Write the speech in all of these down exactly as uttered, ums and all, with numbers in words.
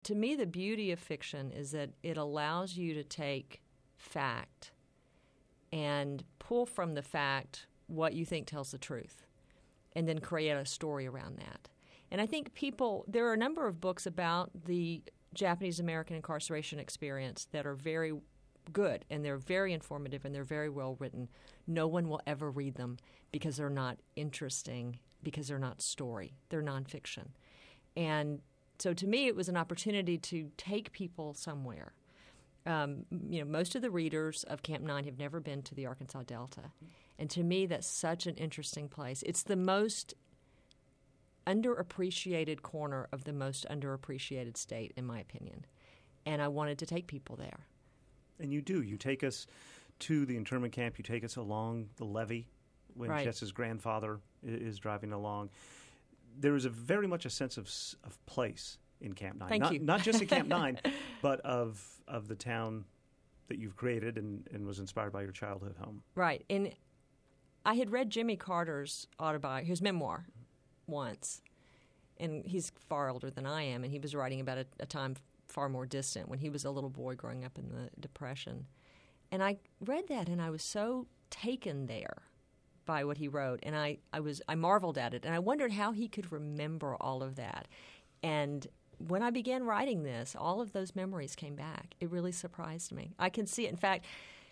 To me, the beauty of fiction is that it allows you to take fact and pull from the fact what you think tells the truth, and then create a story around that. And I think people, there are a number of books about the Japanese American incarceration experience that are very good, and they're very informative, and they're very well written. No one will ever read them because they're not interesting, because they're not story. They're nonfiction. And so to me, it was an opportunity to take people somewhere. Um, you know, most of the readers of Camp Nine have never been to the Arkansas Delta. And to me, that's such an interesting place. It's the most underappreciated corner of the most underappreciated state, in my opinion. And I wanted to take people there. And you do. You take us to the internment camp. You take us along the levee when right. Jess's grandfather is driving along. There is a very much a sense of of place in Camp Nine. Thank not, you. Not just at Camp Nine, but of of the town that you've created and, and was inspired by your childhood home. Right. And I had read Jimmy Carter's autobiography, his memoir, once. And he's far older than I am, and he was writing about a, a time far more distant when he was a little boy growing up in the Depression. And I read that, and I was so taken there by what he wrote, and I, I was I marveled at it, and I wondered how he could remember all of that. And when I began writing this, all of those memories came back. It really surprised me. I can see it. In fact,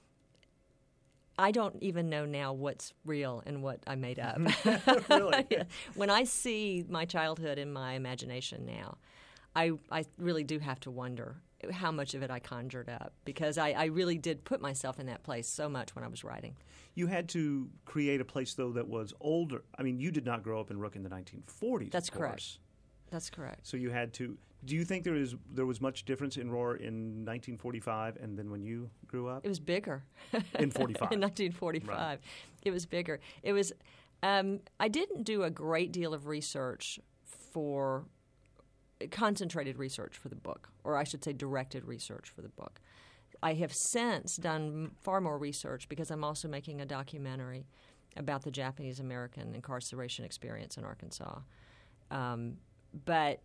I don't even know now what's real and what I made up. Really? Yeah. When I see my childhood in my imagination now, I, I really do have to wonder how much of it I conjured up, because I, I really did put myself in that place so much when I was writing. You had to create a place, though, that was older. I mean, you did not grow up in Rook in the nineteen forties. That's of correct. Course. That's correct. So you had to. Do you think there is there was much difference in Roar in nineteen forty-five and then when you grew up? It was bigger. In forty-five. In nineteen forty-five, right. It was bigger. It was. Um, I didn't do a great deal of research for concentrated research for the book, or I should say, directed research for the book. I have since done far more research because I'm also making a documentary about the Japanese American incarceration experience in Arkansas. Um, but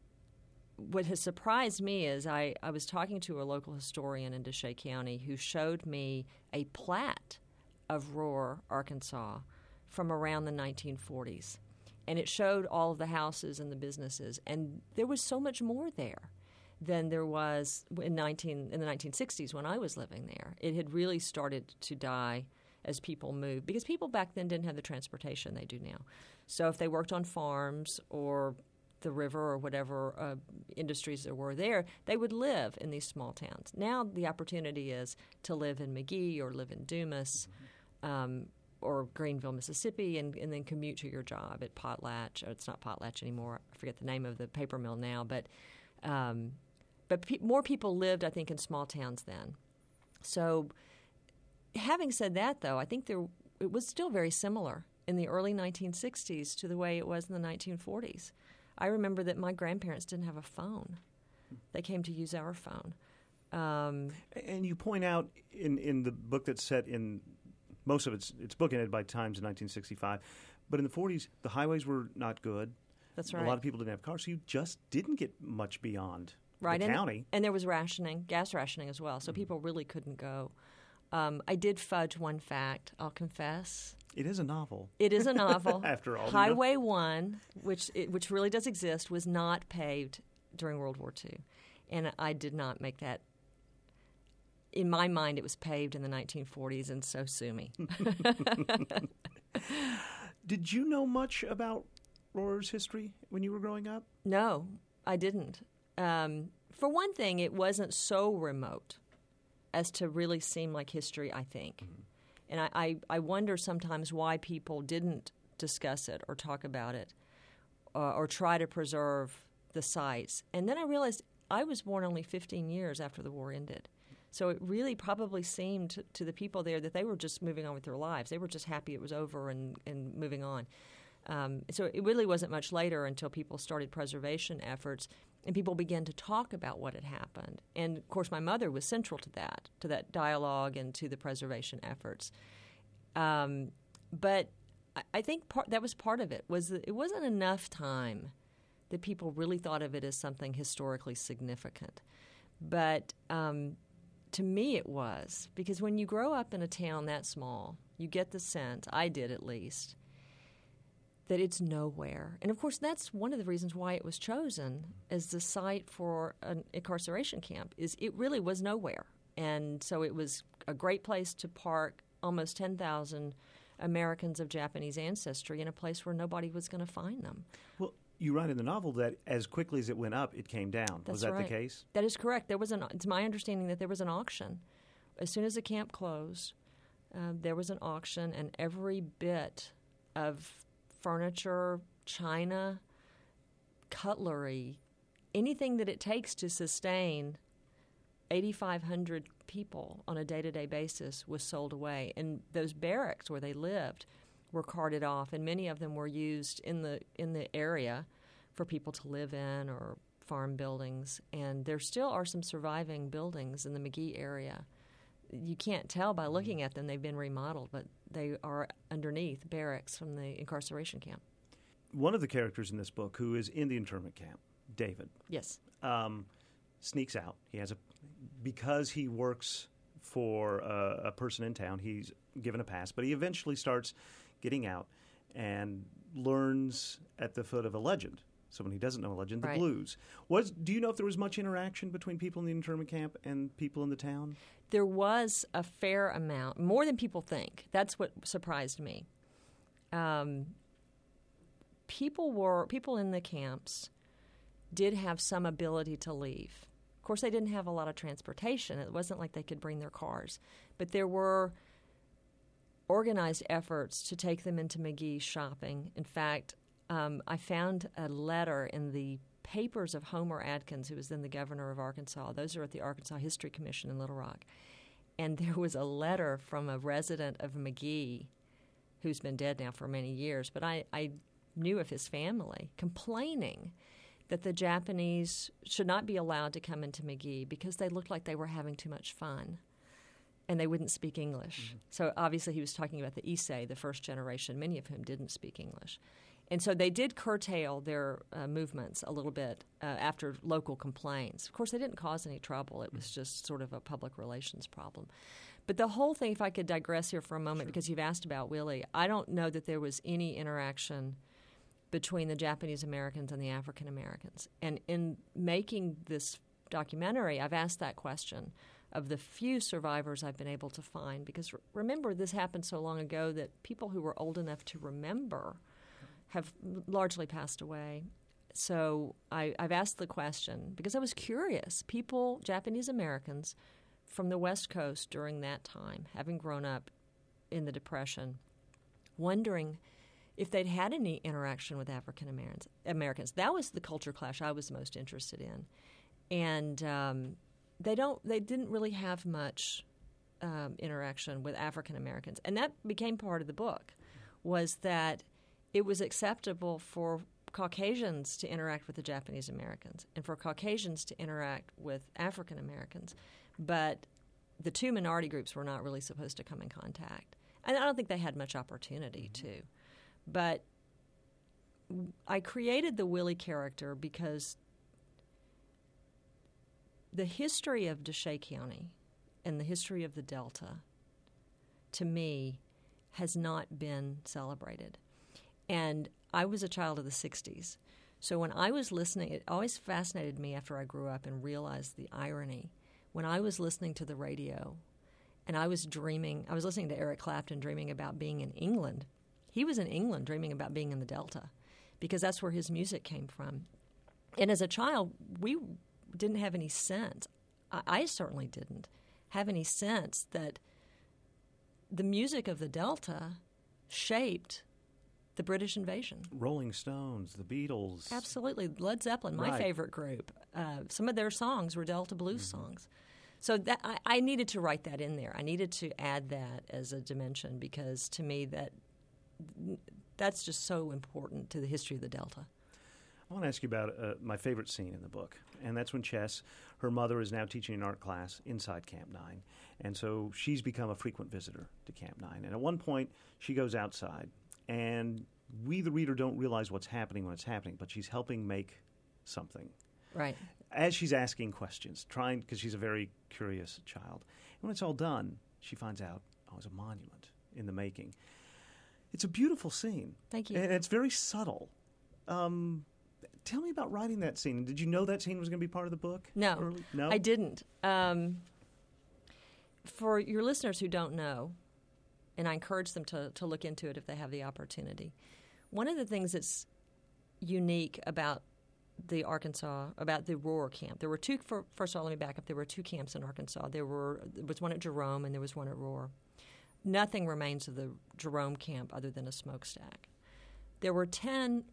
what has surprised me is I, I was talking to a local historian in Deshay County who showed me a plat of Roar, Arkansas, from around the nineteen forties. And it showed all of the houses and the businesses. And there was so much more there than there was in, nineteen, in the nineteen sixties when I was living there. It had really started to die as people moved, because people back then didn't have the transportation they do now. So if they worked on farms or the river or whatever uh, industries there were there, they would live in these small towns. Now the opportunity is to live in McGee or live in Dumas, um, or Greenville, Mississippi, and, and then commute to your job at Potlatch. Or it's not Potlatch anymore. I forget the name of the paper mill now. But um, but pe- more people lived, I think, in small towns then. So having said that, though, I think there it was still very similar in the early nineteen sixties to the way it was in the nineteen forties. I remember that my grandparents didn't have a phone. They came to use our phone. Um, and you point out in, in the book that's set in most of it's it's bookended by times in nineteen sixty-five, but in the forties the highways were not good. That's right. A lot of people didn't have cars, so you just didn't get much beyond right. the and, county. And there was rationing, gas rationing as well, so mm-hmm. people really couldn't go. Um, I did fudge one fact, I'll confess. It is a novel. It is a novel. After all, Highway one, which it, which really does exist, was not paved during World War Two, and I did not make that. In my mind, it was paved in the nineteen forties, and so sue me. Did you know much about Roar's history when you were growing up? No, I didn't. Um, for one thing, it wasn't so remote as to really seem like history, I think. Mm-hmm. And I, I, I wonder sometimes why people didn't discuss it or talk about it uh, or try to preserve the sites. And then I realized I was born only fifteen years after the war ended. So it really probably seemed to, to the people there that they were just moving on with their lives. They were just happy it was over and, and moving on. Um, so it really wasn't much later until people started preservation efforts and people began to talk about what had happened. And, of course, my mother was central to that, to that dialogue and to the preservation efforts. Um, but I, I think part, that was part of it, was that it wasn't enough time that people really thought of it as something historically significant. But um, to me it was, because when you grow up in a town that small, you get the sense, I did at least, that it's nowhere. And of course that's one of the reasons why it was chosen as the site for an incarceration camp, is it really was nowhere. And so it was a great place to park almost ten thousand Americans of Japanese ancestry in a place where nobody was going to find them. Well, you write in the novel that as quickly as it went up, it came down. That's was that right. the case? That is correct. There was an. It's my understanding that there was an auction. As soon as the camp closed, uh, there was an auction, and every bit of furniture, china, cutlery, anything that it takes to sustain eighty-five hundred people on a day-to-day basis was sold away. And those barracks where they lived were carted off, and many of them were used in the in the area for people to live in, or farm buildings. And there still are some surviving buildings in the McGee area. You can't tell by looking at them they've been remodeled, but they are underneath barracks from the incarceration camp. One of the characters in this book who is in the internment camp, David, Yes. um, sneaks out. He has a because he works for a, a person in town, he's given a pass, but he eventually starts getting out and learns at the foot of a legend, someone he doesn't know a legend, the Right. blues. Was do you know if there was much interaction between people in the internment camp and people in the town? There was a fair amount, more than people think. That's what surprised me. Um, people were people in the camps did have some ability to leave. Of course, they didn't have a lot of transportation. It wasn't like they could bring their cars. But there were organized efforts to take them into McGee shopping. In fact, um, I found a letter in the papers of Homer Adkins, who was then the governor of Arkansas. Those are at the Arkansas History Commission in Little Rock. And there was a letter from a resident of McGee, who's been dead now for many years, but I, I knew of his family, complaining that the Japanese should not be allowed to come into McGee because they looked like they were having too much fun and they wouldn't speak English. Mm-hmm. So obviously he was talking about the Issei, the first generation, many of whom didn't speak English. And so they did curtail their uh, movements a little bit uh, after local complaints. Of course, they didn't cause any trouble. It was just sort of a public relations problem. But the whole thing, if I could digress here for a moment, sure. because you've asked about Willie, I don't know that there was any interaction between the Japanese Americans and the African Americans. And in making this documentary, I've asked that question of the few survivors I've been able to find. Because remember, this happened so long ago that people who were old enough to remember have largely passed away. So I, I've asked the question because I was curious. People, Japanese Americans from the West Coast during that time, having grown up in the Depression, wondering if they'd had any interaction with African Americans. Americans. That was the culture clash I was most interested in. And um, they don't. They didn't really have much um, interaction with African Americans. And that became part of the book, was that it was acceptable for Caucasians to interact with the Japanese Americans and for Caucasians to interact with African Americans. But the two minority groups were not really supposed to come in contact. And I don't think they had much opportunity mm-hmm. to. But I created the Willie character because the history of Desha County and the history of the Delta, to me, has not been celebrated. And I was a child of the sixties. So when I was listening, it always fascinated me after I grew up and realized the irony. When I was listening to the radio and I was dreaming, I was listening to Eric Clapton dreaming about being in England. He was in England dreaming about being in the Delta because that's where his music came from. And as a child, we didn't have any sense, I, I certainly didn't have any sense that the music of the Delta shaped the British invasion. Rolling Stones, the Beatles. Absolutely. Led Zeppelin, my right. favorite group. Uh, some of their songs were Delta blues mm-hmm. songs. So that I, I needed to write that in there. I needed to add that as a dimension because to me that that's just so important to the history of the Delta. I want to ask you about uh, my favorite scene in the book, and that's when Chess, her mother, is now teaching an art class inside Camp Nine, and so she's become a frequent visitor to Camp Nine. And at one point, she goes outside, and we, the reader, don't realize what's happening when it's happening, but she's helping make something. Right. As she's asking questions, trying, because she's a very curious child. And when it's all done, she finds out, oh, it's a monument in the making. It's a beautiful scene. Thank you. And it's very subtle. Um, tell me about writing that scene. Did you know that scene was going to be part of the book? No. Early? No? I didn't. Um, for your listeners who don't know, and I encourage them to, to look into it if they have the opportunity, one of the things that's unique about the Arkansas, about the Rohr camp, there were two, for, first of all, let me back up, there were two camps in Arkansas. There were there was one at Jerome and there was one at Rohr. Nothing remains of the Jerome camp other than a smokestack. There were ten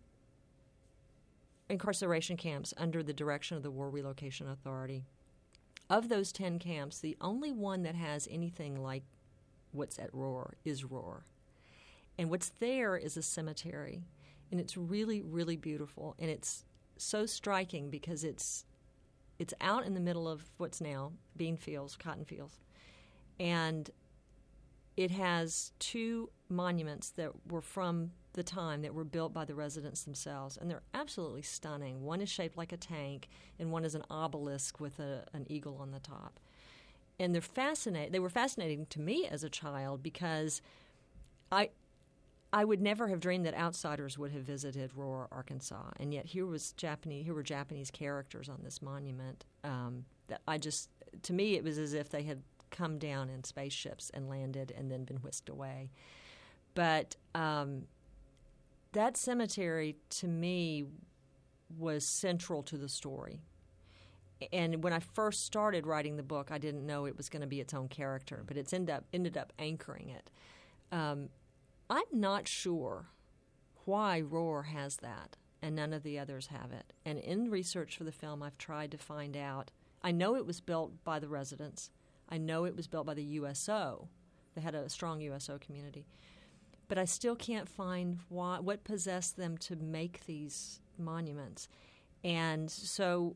incarceration camps under the direction of the War Relocation Authority. Of those ten camps, the only one that has anything like what's at Rohr is Rohr. And what's there is a cemetery. And it's really, really beautiful. And it's so striking because it's it's out in the middle of what's now bean fields, cotton fields. And it has two monuments that were from the time that were built by the residents themselves, and they're absolutely stunning. One is shaped like a tank, and one is an obelisk with a, an eagle on the top. And they're fascinating. They were fascinating to me as a child because I I would never have dreamed that outsiders would have visited Rohr, Arkansas, and yet here was Japanese. Here were Japanese characters on this monument. Um, that I just, to me, it was as if they had come down in spaceships and landed and then been whisked away. But um, that cemetery, to me, was central to the story. And when I first started writing the book, I didn't know it was going to be its own character, but it's ended up ended up anchoring it. Um, I'm not sure why Rohr has that and none of the others have it. And in research for the film, I've tried to find out. I know it was built by the residents. I know it was built by the U S O. They had a strong U S O community. But I still can't find why, what possessed them to make these monuments. And so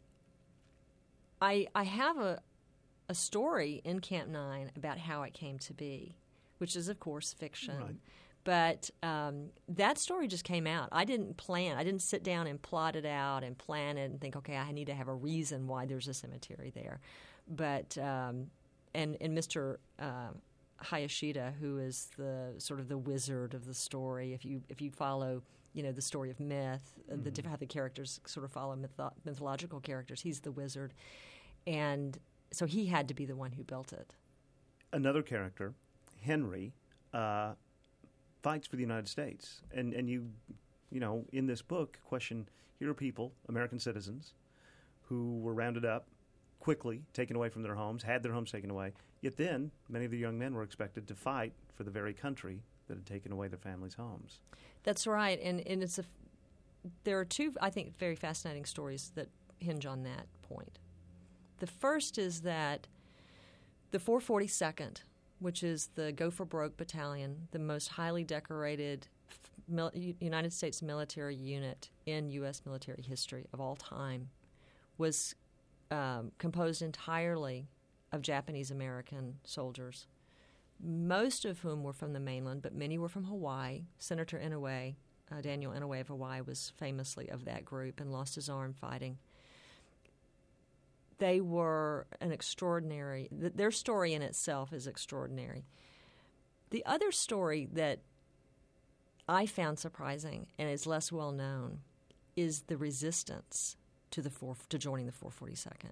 I I have a a story in Camp Nine about how it came to be, which is, of course, fiction. Right. But um, that story just came out. I didn't plan. I didn't sit down and plot it out and plan it and think, okay, I need to have a reason why there's a cemetery there. But um, and and Mister Uh, Hayashida, who is the sort of the wizard of the story, if you if you follow, you know, the story of myth, mm-hmm. the different how the characters sort of follow mytho- mythological characters, he's the wizard, and so he had to be the one who built it. Another character, Henry, uh, fights for the United States, and and you, you know, in this book, question here are people, American citizens, who were rounded up quickly, taken away from their homes, had their homes taken away. Yet then, many of the young men were expected to fight for the very country that had taken away their families' homes. That's right, and and it's a. There are two, I think, very fascinating stories that hinge on that point. The first is that the four forty-second, which is the Go for Broke Battalion, the most highly decorated mil- United States military unit in U S military history of all time, was um, composed entirely of Japanese-American soldiers, most of whom were from the mainland, but many were from Hawaii. Senator Inouye, uh, Daniel Inouye of Hawaii, was famously of that group and lost his arm fighting. They were an extraordinary, th- their story in itself is extraordinary. The other story that I found surprising and is less well known is the resistance to the four, to joining the four forty-second.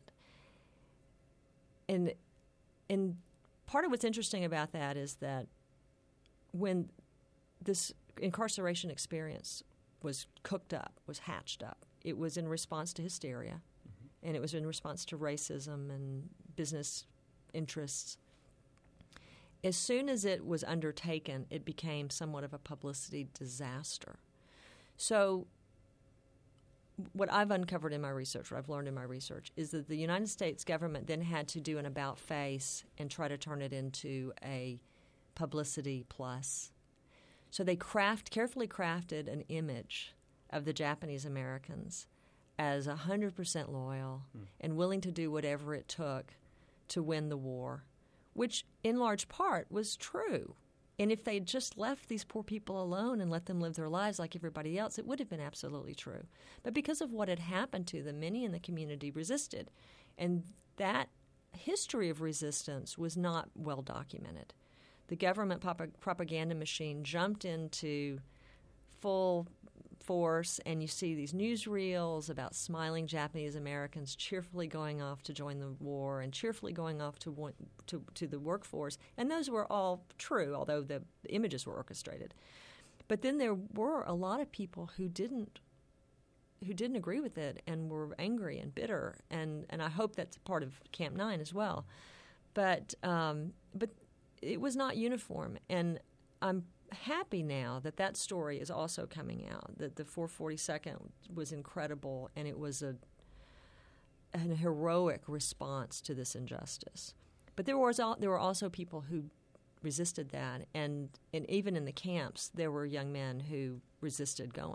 And and part of what's interesting about that is that when this incarceration experience was cooked up, was hatched up, it was in response to hysteria, mm-hmm. and it was in response to racism and business interests. As soon as it was undertaken, it became somewhat of a publicity disaster. So what I've uncovered in my research, what I've learned in my research, is that the United States government then had to do an about-face and try to turn it into a publicity plus. So they craft, carefully crafted an image of the Japanese Americans as one hundred percent loyal mm. and willing to do whatever it took to win the war, which in large part was true. And if they had just left these poor people alone and let them live their lives like everybody else, it would have been absolutely true. But because of what had happened to them, many in the community resisted. And that history of resistance was not well documented. The government pop- propaganda machine jumped into full force, and you see these newsreels about smiling Japanese Americans cheerfully going off to join the war and cheerfully going off to want, to, to the workforce. And those were all true, although the, the images were orchestrated. But then there were a lot of people who didn't who didn't agree with it and were angry and bitter, and, and I hope that's part of Camp Nine as well. But um, but it was not uniform, and I'm happy now that that story is also coming out, that the four forty-second was incredible, and it was a an heroic response to this injustice. But there was there were also people who resisted that, and, and even in the camps there were young men who resisted going.